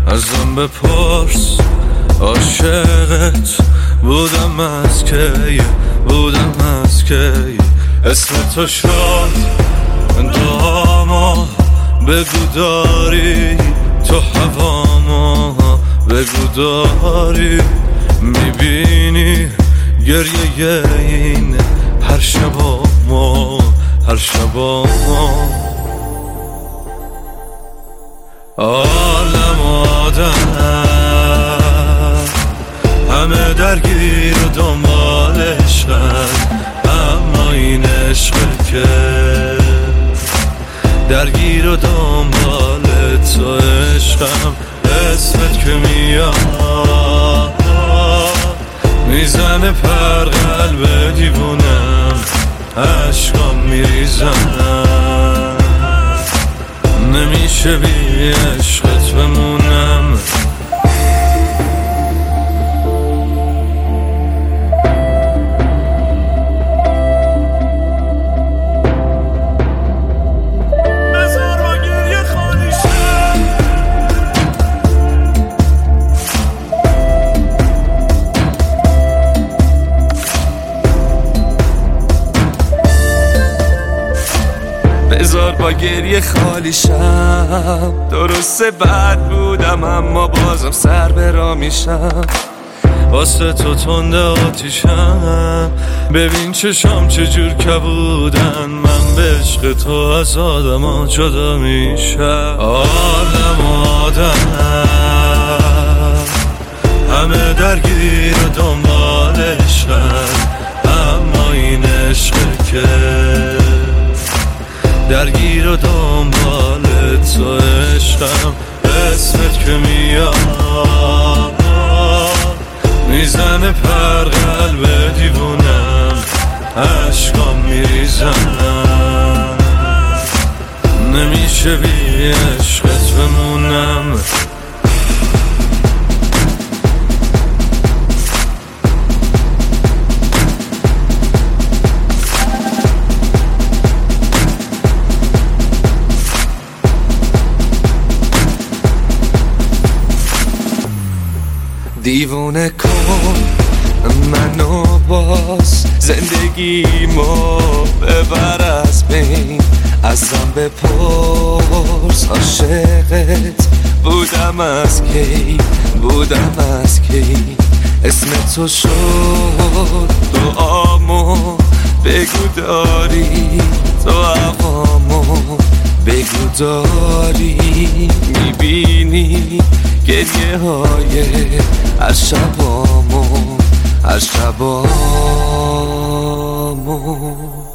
ازم بپرس عاشقت بودم از کی، بودم از کی. اسم تو شد داما، بگو داری تو هواما، بگو داری میبینی گریه این هر شبا ما، هر شبا ما. عالم آدم همه درگیر و دنبال عشقن، اما این عشق که درگیر و دنبال تو عشقم. اسمت که میاد میزنه پر قلب دیوونم، عشقام میریزن، نمیشه بی عشقت بمونم. بذار با گریه خالی شم، درسته بد بودم اما بازم سر برا میشم. واسه تو تند آتیشم، ببین چشام چجور کبودن، من به عشق تو از آدم ها جدا میشم. عالم آدم همه درگیر و دنبال عشقن، اما این عشق که درگیر و دنبال تو عشقم. اسمت که میاد میزنه پر قلب دیوونم، عشقام میریزن، نمیشه بی عشقت بمونم. دیوونه کن منو باز، زندگیمو ببر از بین، ازم بپرس عاشقت بودم از کی، بودم از کی. اسم تو شد دعامو، بگو داری تو هوامو، بگو داری میبینی گریه های هر شبامو، هر شبامو.